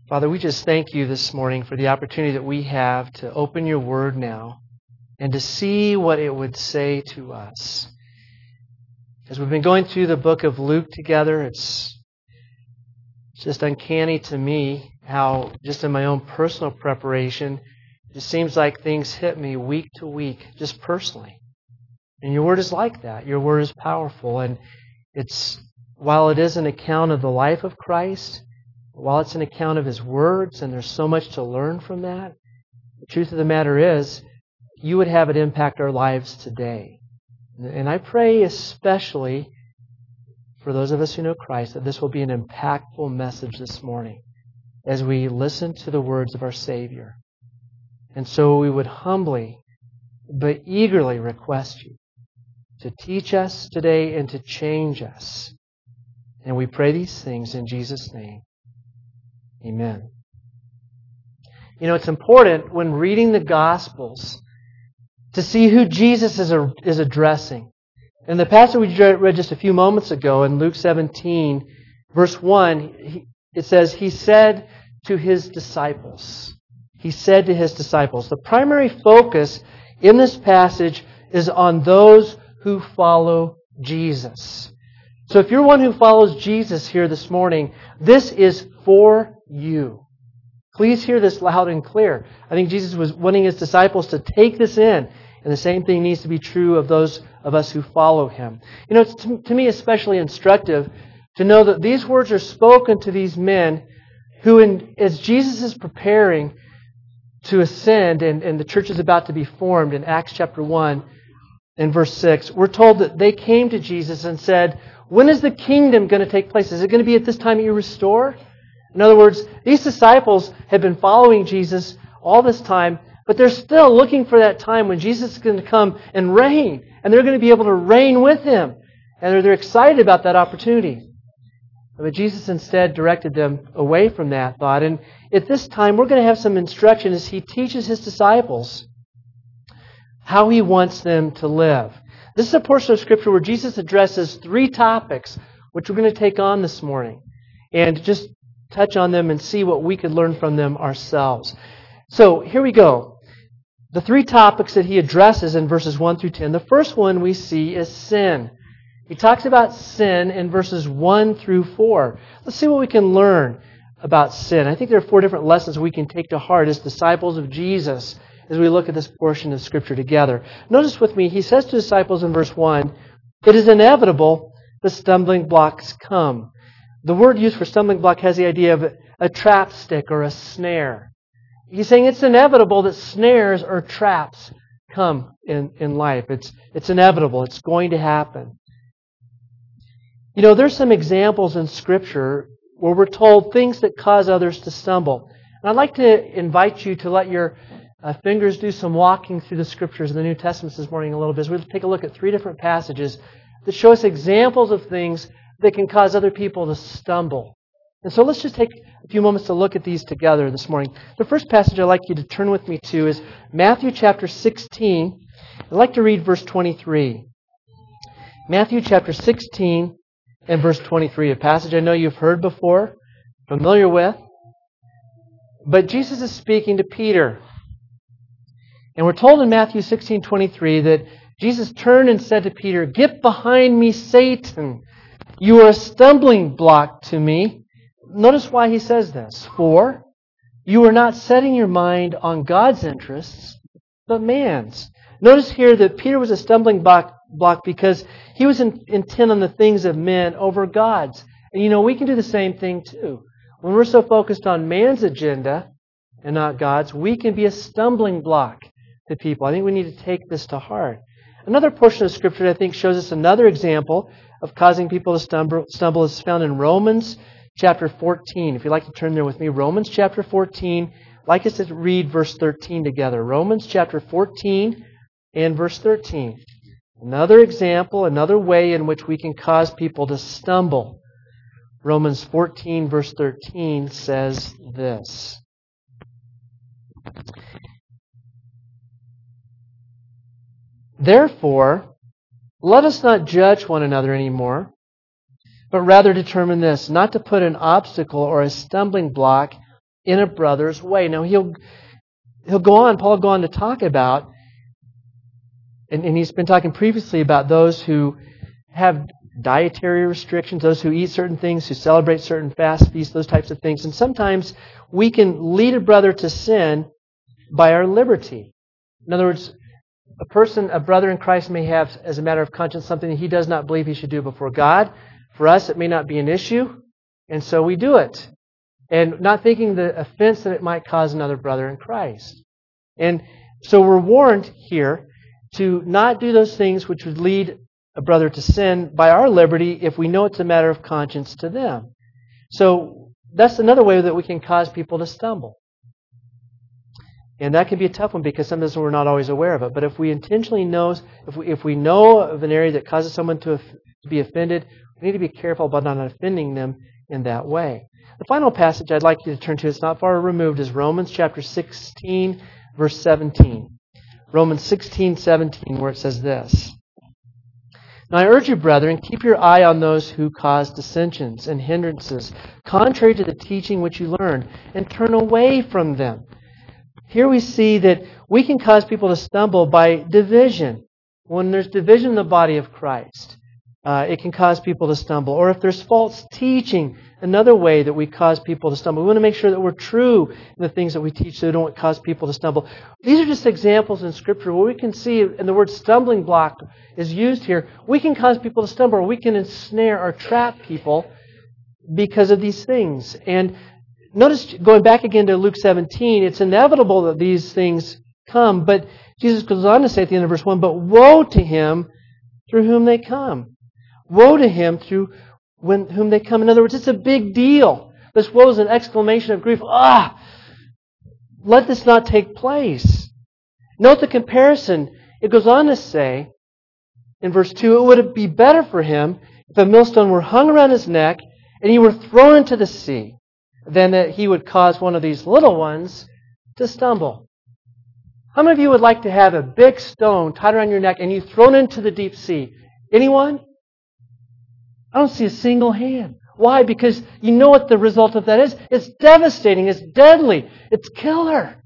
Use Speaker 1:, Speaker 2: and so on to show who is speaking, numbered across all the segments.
Speaker 1: Father, we just thank you this morning for the opportunity that we have to open your word now and to see what it would say to us. As we've been going through the book of Luke together, it's just uncanny to me how, just in my own personal preparation, it just seems like things hit me week to week, just personally. And your word is like that. Your word is powerful. And while it is an account of the life of Christ, while it's an account of His words, and there's so much to learn from that, the truth of the matter is, you would have it impact our lives today. And I pray especially for those of us who know Christ that this will be an impactful message this morning as we listen to the words of our Savior. And so we would humbly but eagerly request you to teach us today and to change us. And we pray these things in Jesus' name. Amen. You know, it's important when reading the Gospels to see who Jesus is addressing. In the passage we read just a few moments ago in Luke 17, verse 1, it says, He said to His disciples. He said to His disciples. The primary focus in this passage is on those who follow Jesus. So if you're one who follows Jesus here this morning, this is for you. Please hear this loud and clear. I think Jesus was wanting His disciples to take this in, and the same thing needs to be true of those of us who follow Him. You know, it's to me especially instructive to know that these words are spoken to these men who, as Jesus is preparing to ascend and the church is about to be formed in Acts chapter 1 and verse 6, we're told that they came to Jesus and said, when is the kingdom going to take place? Is it going to be at this time that you restore? In other words, these disciples have been following Jesus all this time, but they're still looking for that time when Jesus is going to come and reign, and they're going to be able to reign with Him. And they're excited about that opportunity. But Jesus instead directed them away from that thought. And at this time, we're going to have some instruction as He teaches His disciples how He wants them to live. This is a portion of Scripture where Jesus addresses 3 topics, which we're going to take on this morning, and just touch on them and see what we could learn from them ourselves. So here we go. The 3 topics that He addresses in verses 1 through 10. The first one we see is sin. He talks about sin in verses 1 through 4. Let's see what we can learn about sin. I think there are 4 different lessons we can take to heart as disciples of Jesus as we look at this portion of Scripture together. Notice with me, He says to disciples in verse 1, it is inevitable that stumbling blocks come. The word used for stumbling block has the idea of a trap stick or a snare. He's saying it's inevitable that snares or traps come in life. It's inevitable. It's going to happen. You know, there's some examples in Scripture where we're told things that cause others to stumble. And I'd like to invite you to let your fingers do some walking through the Scriptures in the New Testament this morning a little bit. So we'll take a look at 3 different passages that show us examples of things that can cause other people to stumble. And so let's just take a few moments to look at these together this morning. The first passage I'd like you to turn with me to is Matthew chapter 16. I'd like to read verse 23. Matthew chapter 16 and verse 23, a passage I know you've heard before, familiar with. But Jesus is speaking to Peter. And we're told in Matthew 16:23 that Jesus turned and said to Peter, "Get behind me, Satan. You are a stumbling block to me." Notice why He says this. For you are not setting your mind on God's interests, but man's. Notice here that Peter was a stumbling block because he was intent on the things of men over God's. And you know, we can do the same thing too. When we're so focused on man's agenda and not God's, we can be a stumbling block to people. I think we need to take this to heart. Another portion of Scripture that I think shows us another example of causing people to stumble is found in Romans chapter 14. If you'd like to turn there with me, Romans chapter 14. I'd like us to read verse 13 together. Romans chapter 14 and verse 13. Another example, another way in which we can cause people to stumble. Romans 14 verse 13 says this. Therefore, let us not judge one another anymore, but rather determine this, not to put an obstacle or a stumbling block in a brother's way. Now, Paul will go on to talk about, and he's been talking previously about those who have dietary restrictions, those who eat certain things, who celebrate certain fast feasts, those types of things. And sometimes we can lead a brother to sin by our liberty. In other words, a brother in Christ may have, as a matter of conscience, something that he does not believe he should do before God. For us, it may not be an issue, and so we do it. And not thinking the offense that it might cause another brother in Christ. And so we're warned here to not do those things which would lead a brother to sin by our liberty if we know it's a matter of conscience to them. So that's another way that we can cause people to stumble. And that can be a tough one because sometimes we're not always aware of it. But if we intentionally know, if we know of an area that causes someone to be offended, we need to be careful about not offending them in that way. The final passage I'd like you to turn to, it's not far removed, is Romans chapter 16, verse 17. Romans 16, 17, where it says this. Now I urge you, brethren, keep your eye on those who cause dissensions and hindrances, contrary to the teaching which you learned, and turn away from them. Here we see that we can cause people to stumble by division. When there's division in the body of Christ, it can cause people to stumble. Or if there's false teaching, another way that we cause people to stumble. We want to make sure that we're true in the things that we teach so we don't cause people to stumble. These are just examples in Scripture where we can see, and the word stumbling block is used here, we can cause people to stumble, or we can ensnare or trap people because of these things. And notice, going back again to Luke 17, it's inevitable that these things come, but Jesus goes on to say at the end of verse 1, but woe to him through whom they come. Woe to him through whom they come. In other words, it's a big deal. This woe is an exclamation of grief. Let this not take place. Note the comparison. It goes on to say, in verse 2, it would be better for him if a millstone were hung around his neck and he were thrown into the sea, than that he would cause one of these little ones to stumble. How many of you would like to have a big stone tied around your neck and you thrown into the deep sea? Anyone? I don't see a single hand. Why? Because you know what the result of that is. It's devastating. It's deadly. It's killer.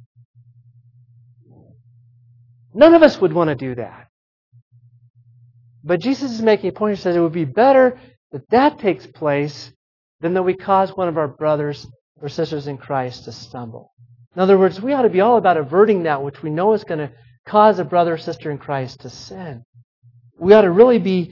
Speaker 1: None of us would want to do that. But Jesus is making a point. He says it would be better that takes place than that we cause one of our brothers or sisters in Christ to stumble. In other words, we ought to be all about averting that which we know is going to cause a brother or sister in Christ to sin. We ought to really be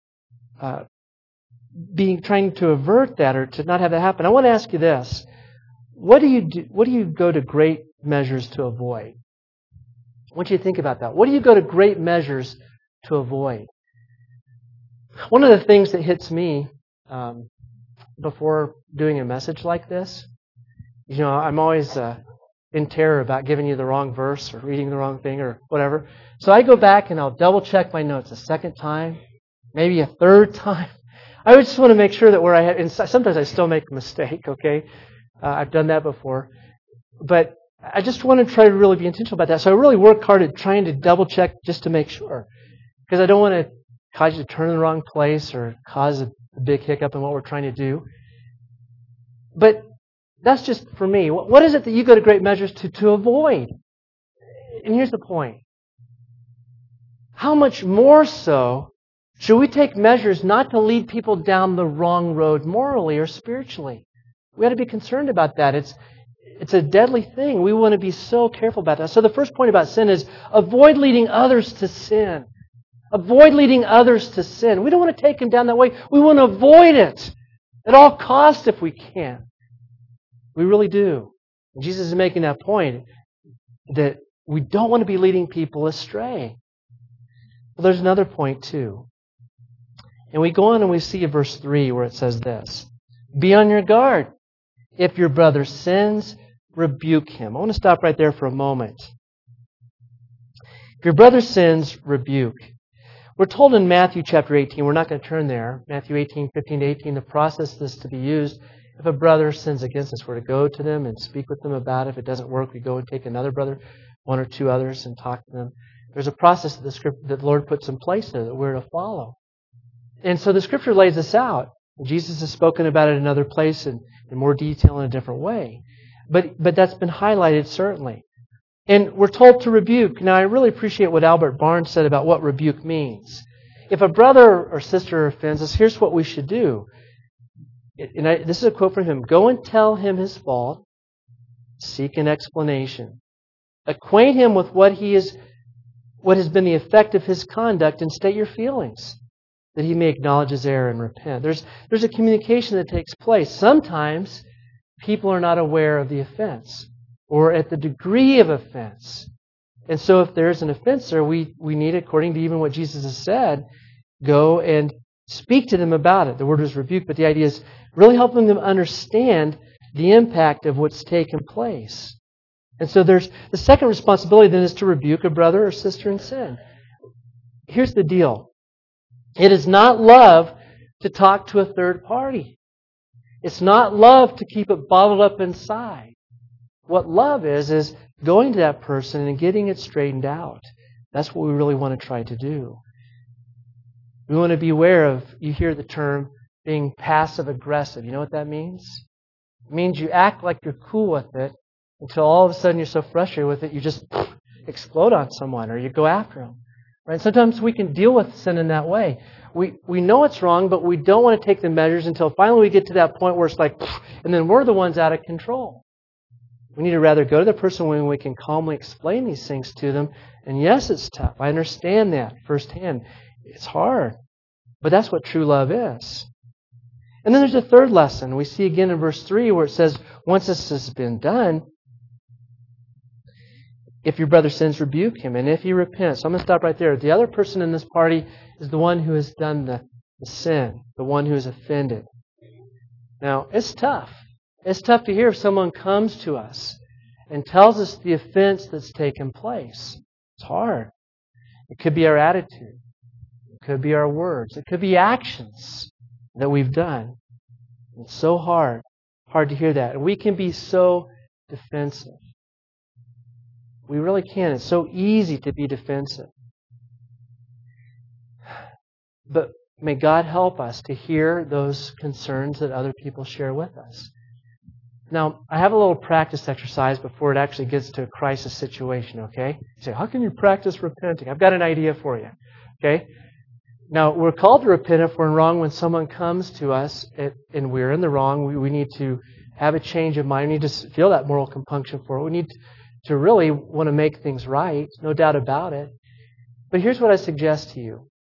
Speaker 1: trying to avert that or to not have that happen. I want to ask you this. What do you go to great measures to avoid? I want you to think about that. What do you go to great measures to avoid? One of the things that hits me before doing a message like this, I'm always in terror about giving you the wrong verse or reading the wrong thing or whatever. So I go back and I'll double check my notes a second time, maybe a third time. I just want to make sure that where I have, and sometimes I still make a mistake, okay? I've done that before. But I just want to try to really be intentional about that. So I really work hard at trying to double check just to make sure. Because I don't want to cause you to turn in the wrong place or cause a big hiccup in what we're trying to do. But that's just for me. What is it that you go to great measures to avoid? And here's the point. How much more so should we take measures not to lead people down the wrong road morally or spiritually? We ought to be concerned about that. It's a deadly thing. We want to be so careful about that. So the first point about sin is avoid leading others to sin. Avoid leading others to sin. We don't want to take them down that way. We want to avoid it at all costs if we can. We really do. And Jesus is making that point that we don't want to be leading people astray. Well, there's another point too. And we go on and we see in verse 3 where it says this. Be on your guard. If your brother sins, rebuke him. I want to stop right there for a moment. If your brother sins, rebuke. We're told in Matthew chapter 18, we're not going to turn there, Matthew 18, 15 to 18, the process is to be used. If a brother sins against us, we're to go to them and speak with them about it. If it doesn't work, we go and take another brother, one or two others, and talk to them. There's a process that the Lord puts in place there that we're to follow. And so the Scripture lays this out. Jesus has spoken about it in another place in more detail in a different way. But that's been highlighted, certainly. And we're told to rebuke. Now, I really appreciate what Albert Barnes said about what rebuke means. If a brother or sister offends us, here's what we should do. This is a quote from him. Go and tell him his fault. Seek an explanation. Acquaint him with what has been the effect of his conduct, and state your feelings, that he may acknowledge his error and repent. There's a communication that takes place. Sometimes people are not aware of the offense or at the degree of offense. And so if there's an offenser, we need, according to even what Jesus has said, go and speak to them about it. The word was rebuke, but the idea is really helping them understand the impact of what's taken place. And so there's the second responsibility then is to rebuke a brother or sister in sin. Here's the deal. It is not love to talk to a third party. It's not love to keep it bottled up inside. What love is going to that person and getting it straightened out. That's what we really want to try to do. We want to be aware of, you hear the term, being passive-aggressive. You know what that means? It means you act like you're cool with it until all of a sudden you're so frustrated with it, you just explode on someone or you go after them. Right? Sometimes we can deal with sin in that way. We know it's wrong, but we don't want to take the measures until finally we get to that point where it's like, and then we're the ones out of control. We need to rather go to the person when we can calmly explain these things to them. And yes, it's tough. I understand that firsthand. It's hard. But that's what true love is. And then there's a third lesson. We see again in verse 3 where it says, once this has been done, if your brother sins, rebuke him. And if he repents. So I'm going to stop right there. The other person in this party is the one who has done the sin, the one who is offended. Now, it's tough. It's tough to hear if someone comes to us and tells us the offense that's taken place. It's hard. It could be our attitude. It could be our words. It could be actions that we've done. It's so hard to hear that. And we can be so defensive. We really can. It's so easy to be defensive. But may God help us to hear those concerns that other people share with us. Now, I have a little practice exercise before it actually gets to a crisis situation, okay? You say, how can you practice repenting? I've got an idea for you, okay? Now, we're called to repent if we're wrong when someone comes to us and we're in the wrong. We need to have a change of mind. We need to feel that moral compunction for it. We need to really want to make things right, no doubt about it. But here's what I suggest to you.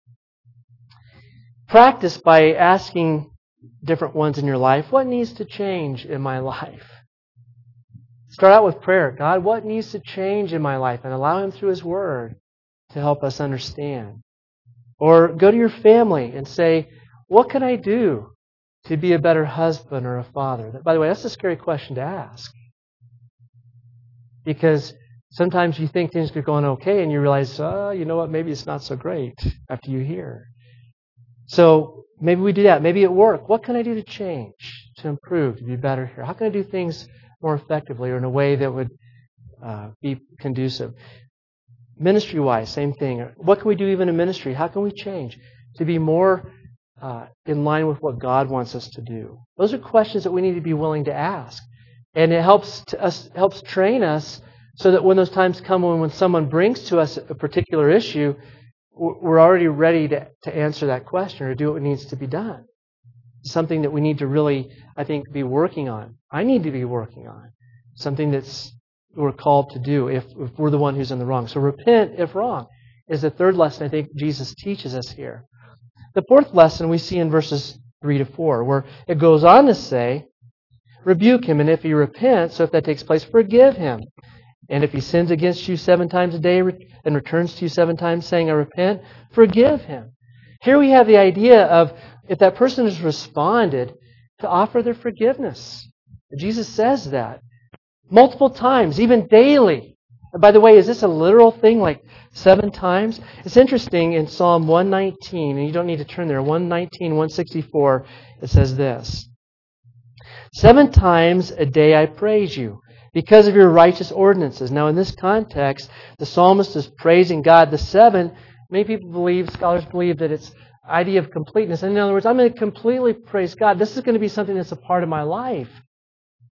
Speaker 1: Practice by asking different ones in your life, what needs to change in my life? Start out with prayer. God, what needs to change in my life? And allow Him through His Word to help us understand. Or go to your family and say, what can I do to be a better husband or a father? By the way, that's a scary question to ask. Because sometimes you think things are going okay and you realize, you know what, maybe it's not so great after you hear. So maybe we do that. Maybe at work, what can I do to change, to improve, to be better here? How can I do things more effectively or in a way that would be conducive? Ministry-wise, same thing. What can we do even in ministry? How can we change to be more in line with what God wants us to do? Those are questions that we need to be willing to ask. And it helps train us so that when those times come when someone brings to us a particular issue, we're already ready to answer that question or do what needs to be done. Something that we need to really, I think, be working on. I need to be working on. Something that's we're called to do if we're the one who's in the wrong. So repent if wrong is the third lesson I think Jesus teaches us here. The fourth lesson we see in verses 3 to 4, where it goes on to say, rebuke him, and if he repents, so if that takes place, forgive him. And if he sins against you 7 times a day and returns to you 7 times saying, I repent, forgive him. Here we have the idea of if that person has responded, to offer their forgiveness. Jesus says that multiple times, even daily. And by the way, is this a literal thing, like 7 times? It's interesting in Psalm 119, and you don't need to turn there, 119, 164, it says this. 7 times a day I praise you, because of your righteous ordinances. Now, in this context, the psalmist is praising God. The 7, many people believe, scholars believe, that it's idea of completeness. And in other words, I'm going to completely praise God. This is going to be something that's a part of my life.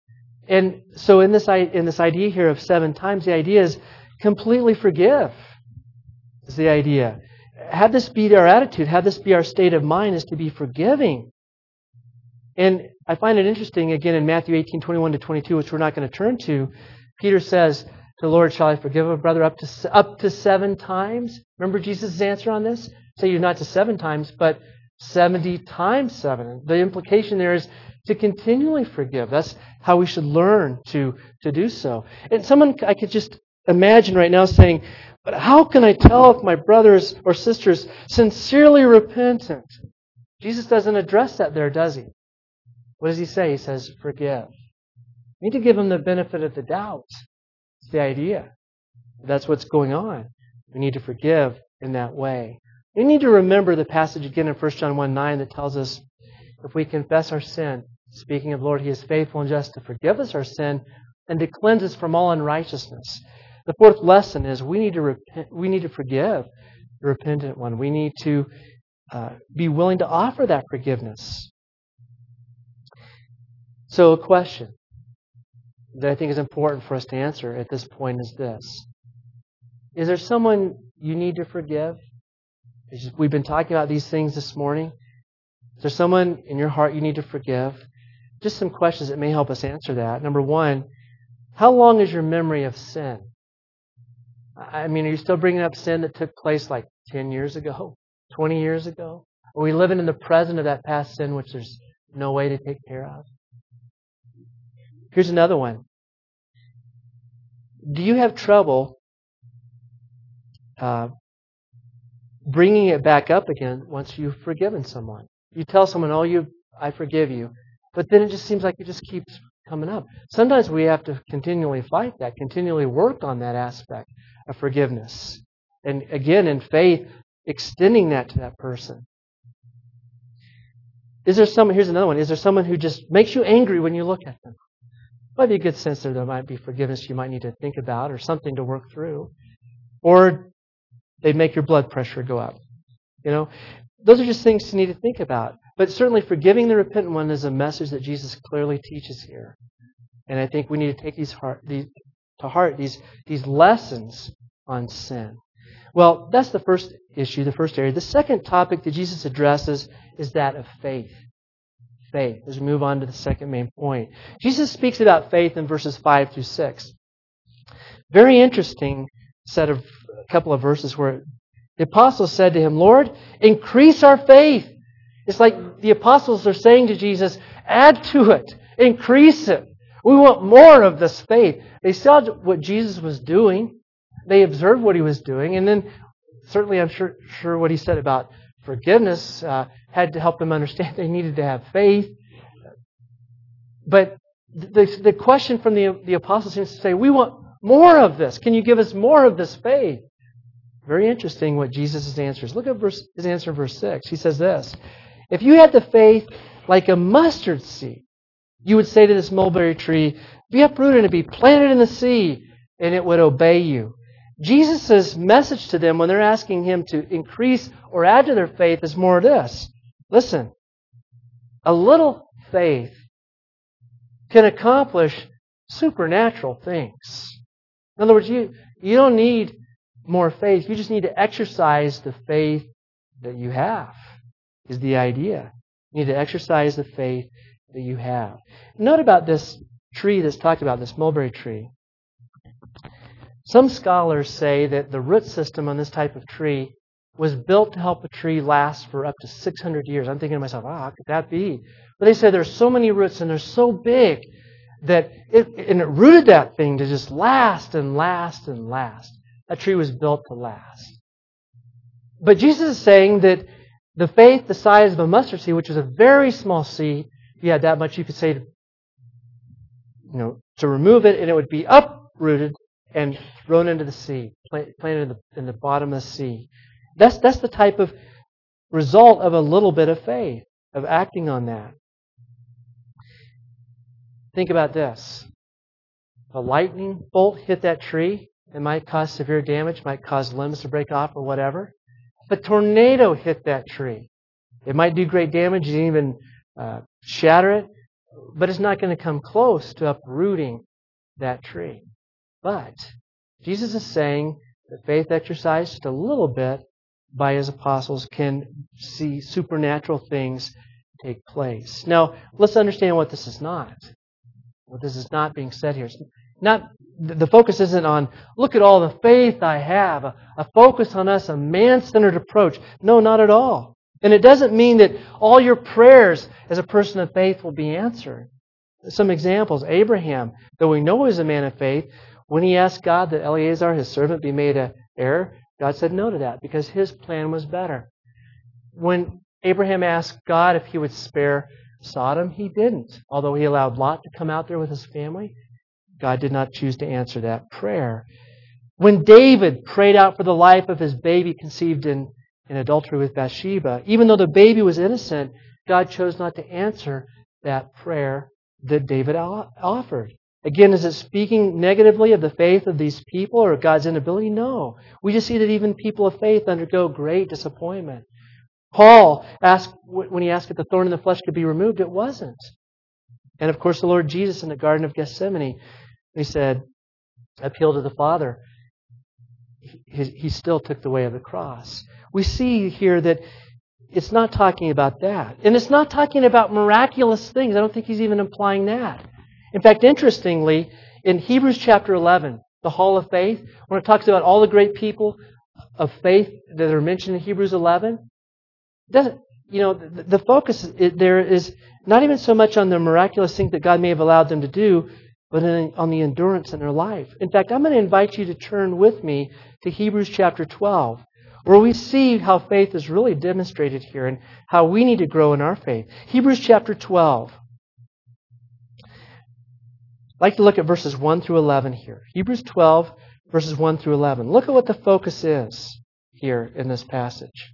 Speaker 1: And so in this idea here of 7 times, the idea is completely forgive. Is the idea. Have this be our attitude. Have this be our state of mind, is to be forgiving. And I find it interesting, again, in Matthew 18:21-22, which we're not going to turn to, Peter says, "The Lord, shall I forgive a brother up to 7 times?" Remember Jesus' answer on this? Say you not to 7 times, but 70 times 7. The implication there is to continually forgive. That's how we should learn to do so. And someone I could just imagine right now saying, "But how can I tell if my brothers or sisters sincerely repentant?" Jesus doesn't address that there, does he? What does he say? He says, forgive. You need to give them the benefit of the doubt. It's the idea. That's what's going on. We need to forgive in that way. We need to remember the passage again in 1 John 1:9 that tells us if we confess our sin, speaking of Lord, He is faithful and just to forgive us our sin and to cleanse us from all unrighteousness. The 4th lesson is we need to repent. We need to forgive the repentant one. We need to be willing to offer that forgiveness. So a question that I think is important for us to answer at this point is this. Is there someone you need to forgive? We've been talking about these things this morning. Is there someone in your heart you need to forgive? Just some questions that may help us answer that. Number 1, how long is your memory of sin? I mean, are you still bringing up sin that took place like 10 years ago, 20 years ago? Are we living in the present of that past sin which there's no way to take care of? Here's another one. Do you have trouble bringing it back up again once you've forgiven someone? You tell someone, I forgive you. But then it just seems like it just keeps coming up. Sometimes we have to continually fight that, continually work on that aspect of forgiveness. And again, in faith, extending that to that person. Here's another one. Is there someone who just makes you angry when you look at them? Might be a good sense that there might be forgiveness you might need to think about or something to work through. Or they make your blood pressure go up. Those are just things you need to think about. But certainly forgiving the repentant one is a message that Jesus clearly teaches here. And I think we need to take these to heart, these lessons on sin. Well, that's the first issue, the first area. The second topic that Jesus addresses is that of faith. Faith. As we move on to the second main point. Jesus speaks about faith in verses 5-6. Very interesting a couple of verses where the apostles said to Him, "Lord, increase our faith." It's like the apostles are saying to Jesus, add to it, increase it. We want more of this faith. They saw what Jesus was doing. They observed what He was doing. And then certainly I'm sure what He said about forgiveness had to help them understand they needed to have faith. But the question from the apostles seems to say, we want more of this. Can you give us more of this faith? Very interesting what Jesus' answer is. Look at His answer in verse 6. He says this, "If you had the faith like a mustard seed, you would say to this mulberry tree, be uprooted and be planted in the sea, and it would obey you." Jesus' message to them when they're asking Him to increase or add to their faith is more of this. Listen, a little faith can accomplish supernatural things. In other words, you don't need more faith. You just need to exercise the faith that you have, is the idea. You need to exercise the faith that you have. Note about this tree that's talked about, this mulberry tree. Some scholars say that the root system on this type of tree was built to help a tree last for up to 600 years. I'm thinking to myself, how could that be? But they say there's so many roots and they're so big that it rooted that thing to just last and last and last. That tree was built to last. But Jesus is saying that the faith the size of a mustard seed, which is a very small seed, if you had that much, you could say, to remove it, and it would be uprooted and thrown into the sea, planted in the bottom of the sea. That's the type of result of a little bit of faith, of acting on that. Think about this. A lightning bolt hit that tree. It might cause severe damage, might cause limbs to break off or whatever. If a tornado hit that tree, it might do great damage and even shatter it, but it's not going to come close to uprooting that tree. But Jesus is saying that faith exercised just a little bit by His apostles can see supernatural things take place. Now, let's understand what this is not. What this is not being said here. It's not, the focus isn't on, look at all the faith I have, a focus on us, a man-centered approach. No, not at all. And it doesn't mean that all your prayers as a person of faith will be answered. Some examples. Abraham, though we know he was a man of faith, when he asked God that Eleazar, his servant, be made an heir, God said no to that because His plan was better. When Abraham asked God if He would spare Sodom, He didn't. Although He allowed Lot to come out there with his family, God did not choose to answer that prayer. When David prayed out for the life of his baby conceived in adultery with Bathsheba, even though the baby was innocent, God chose not to answer that prayer that David offered. Again, is it speaking negatively of the faith of these people or God's inability? No. We just see that even people of faith undergo great disappointment. Paul asked, when he asked if the thorn in the flesh could be removed, it wasn't. And of course, the Lord Jesus in the Garden of Gethsemane, He said, appeal to the Father. He still took the way of the cross. We see here that it's not talking about that. And it's not talking about miraculous things. I don't think He's even implying that. In fact, interestingly, in Hebrews chapter 11, the Hall of Faith, when it talks about all the great people of faith that are mentioned in Hebrews 11, the focus there is not even so much on the miraculous things that God may have allowed them to do, but on the endurance in their life. In fact, I'm going to invite you to turn with me to Hebrews chapter 12, where we see how faith is really demonstrated here and how we need to grow in our faith. Hebrews chapter 12. I'd like to look at verses 1 through 11 here. Hebrews 12, verses 1 through 11. Look at what the focus is here in this passage.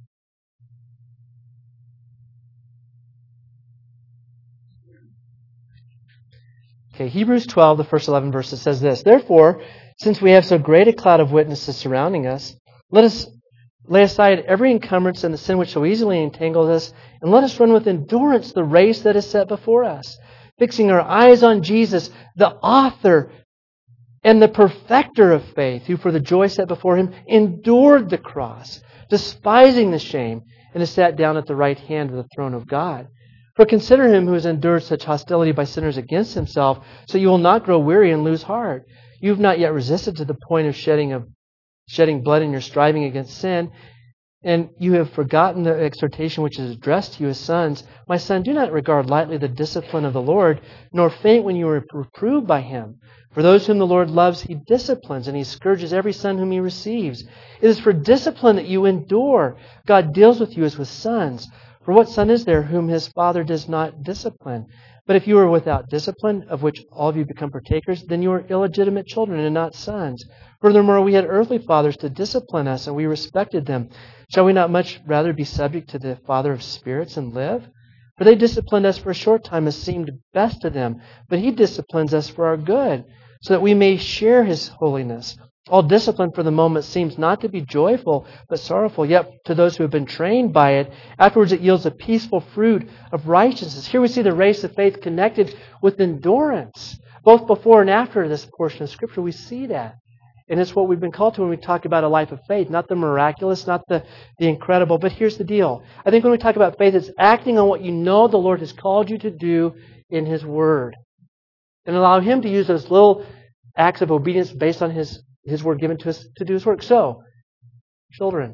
Speaker 1: Okay, Hebrews 12, the first 11 verses says this, Therefore, since we have so great a cloud of witnesses surrounding us, let us lay aside every encumbrance and the sin which so easily entangles us, and let us run with endurance the race that is set before us, fixing our eyes on Jesus, the author and the perfecter of faith, who for the joy set before Him endured the cross, despising the shame, and is sat down at the right hand of the throne of God. For consider Him who has endured such hostility by sinners against Himself, so you will not grow weary and lose heart. You have not yet resisted to the point of shedding blood in your striving against sin, and you have forgotten the exhortation which is addressed to you as sons. My son, do not regard lightly the discipline of the Lord, nor faint when you are reproved by Him. For those whom the Lord loves, He disciplines, and He scourges every son whom He receives. It is for discipline that you endure. God deals with you as with sons. For what son is there whom his father does not discipline? But if you are without discipline, of which all of you become partakers, then you are illegitimate children and not sons. Furthermore, we had earthly fathers to discipline us, and we respected them. Shall we not much rather be subject to the Father of spirits and live? For they disciplined us for a short time as seemed best to them, but He disciplines us for our good, so that we may share His holiness. All discipline for the moment seems not to be joyful, but sorrowful. Yet to those who have been trained by it, afterwards it yields a peaceful fruit of righteousness. Here we see the race of faith connected with endurance. Both before and after this portion of Scripture, we see that. And it's what we've been called to when we talk about a life of faith. Not the miraculous, not the incredible. But here's the deal. I think when we talk about faith, it's acting on what you know the Lord has called you to do in His Word. And allow Him to use those little acts of obedience based on His Word given to us to do His work. So, children,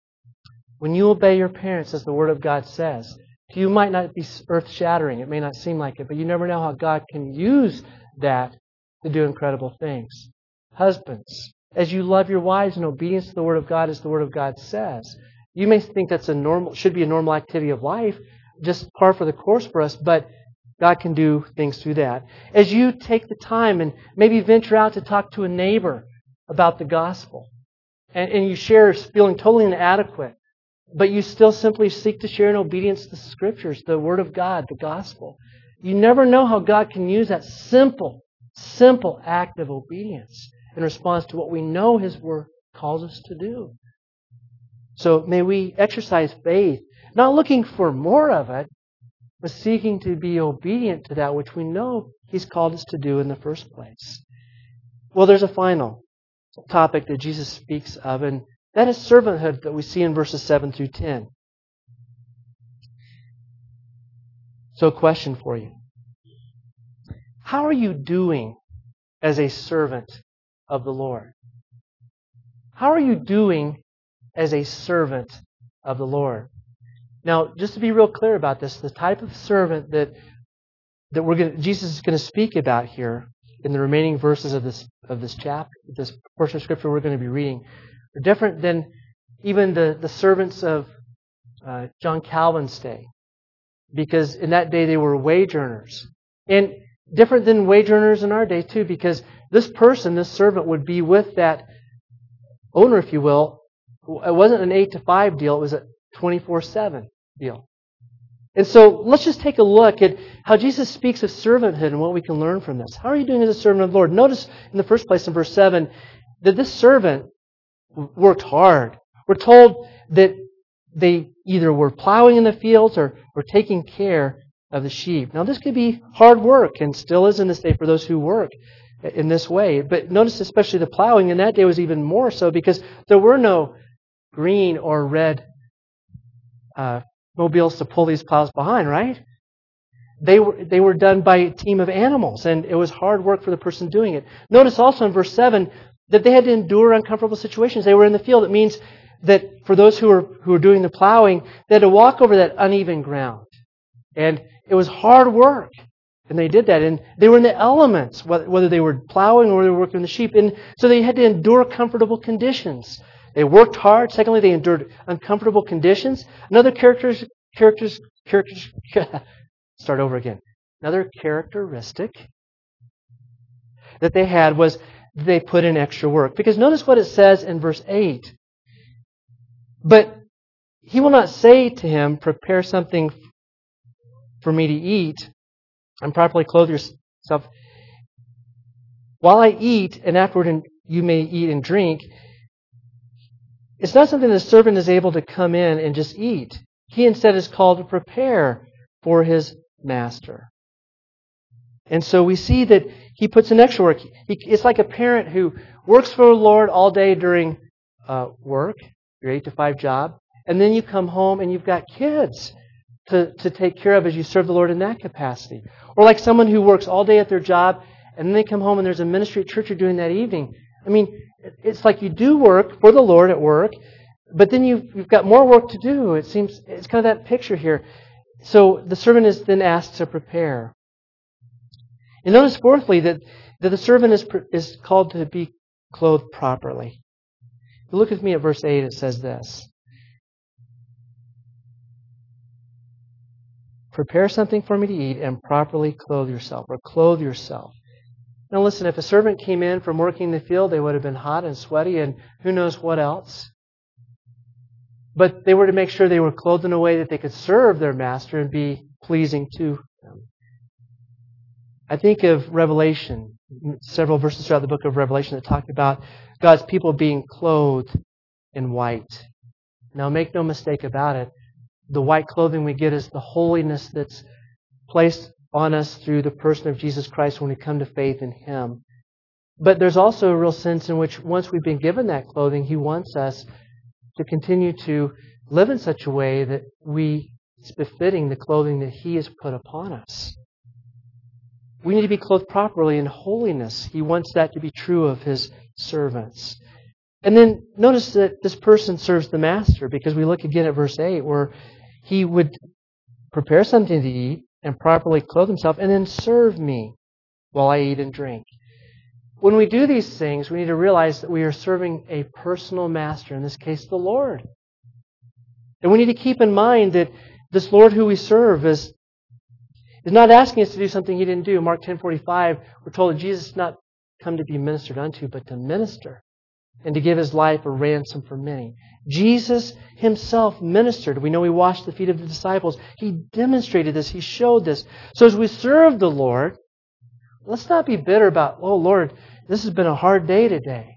Speaker 1: when you obey your parents as the Word of God says, to you might not be earth-shattering. It may not seem like it, but you never know how God can use that to do incredible things. Husbands, as you love your wives in obedience to the Word of God as the Word of God says, you may think that's should be a normal activity of life, just par for the course for us, but God can do things through that. As you take the time and maybe venture out to talk to a neighbor about the gospel, and you share feeling totally inadequate, but you still simply seek to share in obedience to the Scriptures, the Word of God, the gospel. You never know how God can use that simple act of obedience in response to what we know His Word calls us to do. So may we exercise faith, not looking for more of it, but seeking to be obedient to that which we know He's called us to do in the first place. Well, there's a final topic that Jesus speaks of, and that is servanthood that we see in verses 7 through 10. So, a question for you. How are you doing as a servant of the Lord? How are you doing as a servant of the Lord? Now, just to be real clear about this, the type of servant that Jesus is going to speak about here in the remaining verses of this chapter, this portion of Scripture we're going to be reading, are different than even the servants of John Calvin's day. Because in that day they were wage earners. And different than wage earners in our day too, because this servant would be with that owner, if you will. It wasn't an 8 to 5 deal, it was a 24/7 deal. And so let's just take a look at how Jesus speaks of servanthood and what we can learn from this. How are you doing as a servant of the Lord? Notice in the first place in verse 7 that this servant worked hard. We're told that they either were plowing in the fields or taking care of the sheep. Now this could be hard work and still is in this day for those who work in this way. But notice especially the plowing in that day was even more so because there were no green or red mobiles to pull these plows behind, right? They were done by a team of animals, and it was hard work for the person doing it. Notice also in verse 7 that they had to endure uncomfortable situations. They were in the field. It means that for those who were doing the plowing, they had to walk over that uneven ground. And it was hard work. And they did that. And they were in the elements, whether they were plowing or they were working the sheep. And so they had to endure comfortable conditions. They worked hard. Secondly, they endured uncomfortable conditions. Another start over again. Another characteristic that they had was they put in extra work. Because notice what it says in verse 8. But he will not say to him, prepare something for me to eat and properly clothe yourself. While I eat and afterward you may eat and drink. It's not something the servant is able to come in and just eat. He instead is called to prepare for his master. And so we see that he puts in extra work. It's like a parent who works for the Lord all day during work, your 8 to 5 job, and then you come home and you've got kids to take care of as you serve the Lord in that capacity. Or like someone who works all day at their job and then they come home and there's a ministry at church you're doing that evening. I mean, it's like you do work for the Lord at work, but then you've got more work to do. It's kind of that picture here. So the servant is then asked to prepare. And notice fourthly that the servant is called to be clothed properly. Look with me at verse 8. It says this. Prepare something for me to eat and properly clothe yourself, or clothe yourself. Now listen, if a servant came in from working in the field, they would have been hot and sweaty and who knows what else. But they were to make sure they were clothed in a way that they could serve their master and be pleasing to them. I think of Revelation, several verses throughout the book of Revelation that talk about God's people being clothed in white. Now make no mistake about it. The white clothing we get is the holiness that's placed on us through the person of Jesus Christ when we come to faith in Him. But there's also a real sense in which once we've been given that clothing, He wants us to continue to live in such a way that it's befitting the clothing that He has put upon us. We need to be clothed properly in holiness. He wants that to be true of His servants. And then notice that this person serves the master, because we look again at verse 8 where he would prepare something to eat and properly clothe himself and then serve me while I eat and drink. When we do these things, we need to realize that we are serving a personal master, in this case the Lord. And we need to keep in mind that this Lord who we serve is not asking us to do something He didn't do. Mark 10:45, we're told that Jesus did not come to be ministered unto, but to minister and to give His life a ransom for many. Jesus Himself ministered. We know He washed the feet of the disciples. He demonstrated this. He showed this. So as we serve the Lord, let's not be bitter about, oh Lord, this has been a hard day today.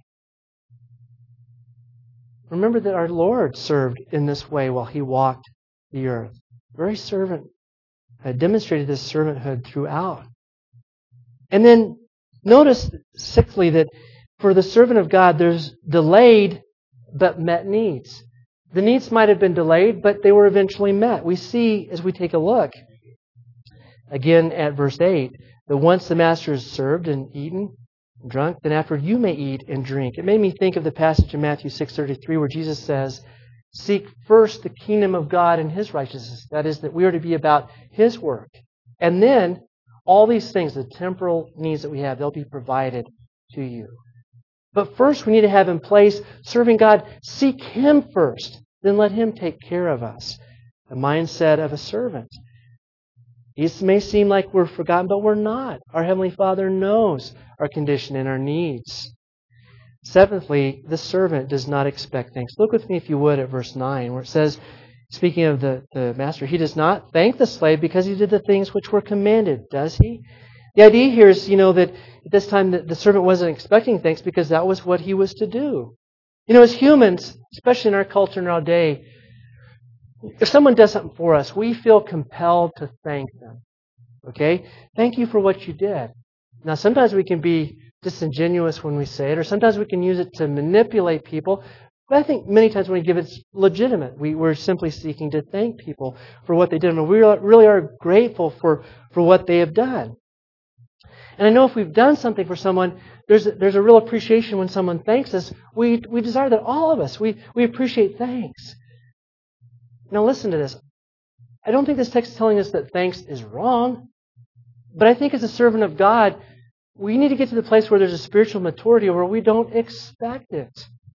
Speaker 1: Remember that our Lord served in this way while He walked the earth. Very servant demonstrated this servanthood throughout. And then notice, sixthly, that for the servant of God, there's delayed but met needs. The needs might have been delayed, but they were eventually met. We see, as we take a look, again at verse 8, that once the master is served and eaten and drunk, then afterward you may eat and drink. It made me think of the passage in Matthew 6:33 where Jesus says, seek first the kingdom of God and His righteousness. That is, that we are to be about His work. And then all these things, the temporal needs that we have, they'll be provided to you. But first we need to have in place serving God. Seek Him first. Then let Him take care of us. The mindset of a servant. It may seem like we're forgotten, but we're not. Our Heavenly Father knows our condition and our needs. Seventhly, the servant does not expect thanks. Look with me, if you would, at verse 9, where it says, speaking of the master, he does not thank the slave because he did the things which were commanded, does he? The idea here is, that at this time the servant wasn't expecting thanks because that was what he was to do. As humans, especially in our culture in our day, if someone does something for us, we feel compelled to thank them. Okay? Thank you for what you did. Now, sometimes we can be disingenuous when we say it, or sometimes we can use it to manipulate people. But I think many times when we give it, it's legitimate. We're simply seeking to thank people for what they did. And we really are grateful for what they have done. And I know if we've done something for someone, there's a real appreciation when someone thanks us. We desire that all of us, we appreciate thanks. Now listen to this. I don't think this text is telling us that thanks is wrong. But I think as a servant of God, we need to get to the place where there's a spiritual maturity where we don't expect it.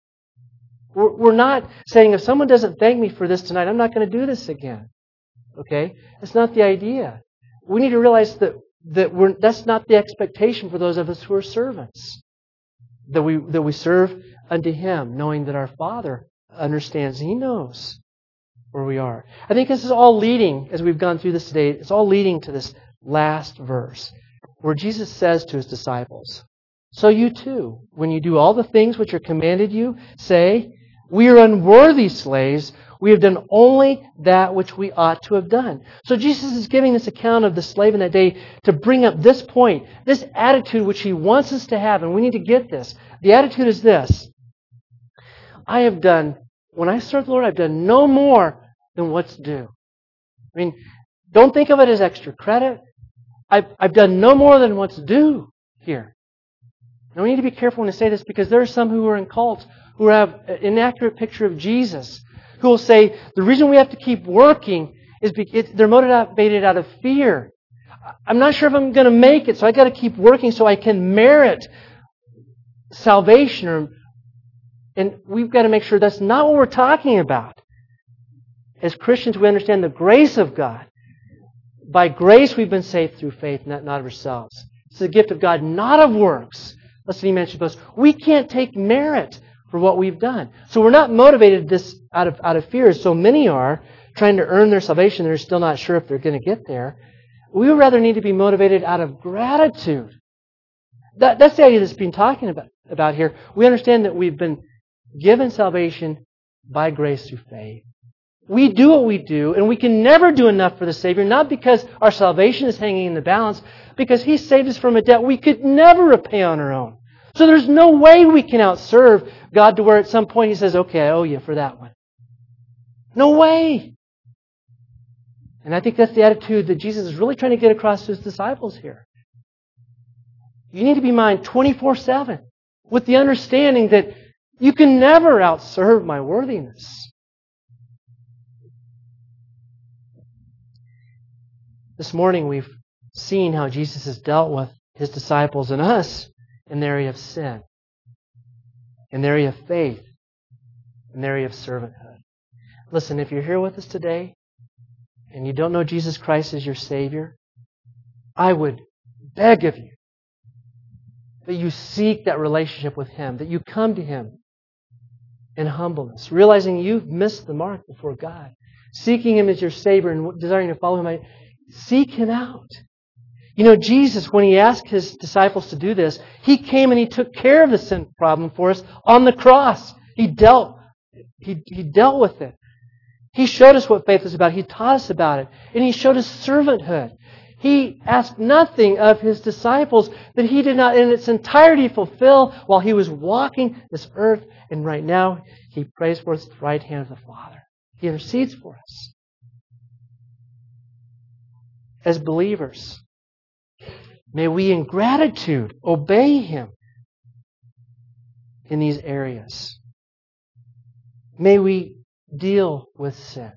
Speaker 1: We're not saying, if someone doesn't thank me for this tonight, I'm not going to do this again. Okay? That's not the idea. We need to realize that's not the expectation for those of us who are servants. That we serve unto Him, knowing that our Father understands. He knows where we are. I think this is all leading, as we've gone through this today, it's all leading to this last verse, where Jesus says to His disciples, so you too, when you do all the things which are commanded you, say, we are unworthy slaves. We have done only that which we ought to have done. So Jesus is giving this account of the slave in that day to bring up this point, this attitude which He wants us to have, and we need to get this. The attitude is this. When I serve the Lord, I've done no more than what's due. I mean, don't think of it as extra credit. I've done no more than what's due here. Now we need to be careful when I say this because there are some who are in cults who have an inaccurate picture of Jesus, who will say the reason we have to keep working is because they're motivated out of fear. I'm not sure if I'm going to make it, so I got to keep working so I can merit salvation. And we've got to make sure that's not what we're talking about. As Christians, we understand the grace of God. By grace, we've been saved through faith, not of ourselves. It's a gift of God, not of works. Lest He mentioned us. We can't take merit for what we've done. So we're not motivated this out of fear, as so many are, trying to earn their salvation. They're still not sure if they're going to get there. We would rather need to be motivated out of gratitude. That's the idea that's being talking about here. We understand that we've been given salvation by grace through faith. We do what we do, and we can never do enough for the Savior, not because our salvation is hanging in the balance, because He saved us from a debt we could never repay on our own. So there's no way we can outserve God to where at some point He says, okay, I owe you for that one. No way. And I think that's the attitude that Jesus is really trying to get across to His disciples here. You need to be mine 24/7 with the understanding that you can never outserve my worthiness. This morning we've seen how Jesus has dealt with His disciples and us in the area of sin, in the area of faith, in the area of servanthood. Listen, if you're here with us today and you don't know Jesus Christ as your Savior, I would beg of you that you seek that relationship with Him, that you come to Him in humbleness, realizing you've missed the mark before God, seeking Him as your Savior and desiring to follow Him. Seek Him out. Jesus, when He asked His disciples to do this, He came and He took care of the sin problem for us on the cross. He dealt with it. He showed us what faith is about. He taught us about it. And He showed us servanthood. He asked nothing of His disciples that He did not in its entirety fulfill while He was walking this earth. And right now, He prays for us at the right hand of the Father. He intercedes for us. As believers, may we in gratitude obey Him in these areas. May we deal with sin.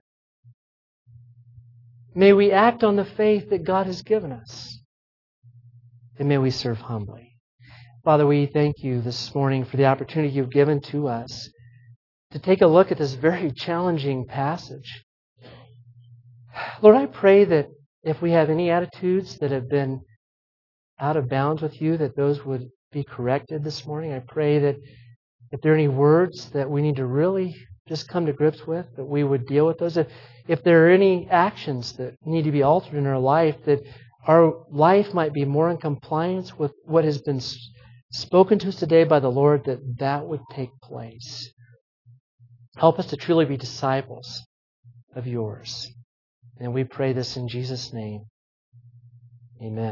Speaker 1: May we act on the faith that God has given us. And may we serve humbly. Father, we thank You this morning for the opportunity You've given to us to take a look at this very challenging passage. Lord, I pray that if we have any attitudes that have been out of bounds with You, that those would be corrected this morning. I pray that if there are any words that we need to really just come to grips with, that we would deal with those. If there are any actions that need to be altered in our life, that our life might be more in compliance with what has been spoken to us today by the Lord, that would take place. Help us to truly be disciples of Yours. And we pray this in Jesus' name. Amen.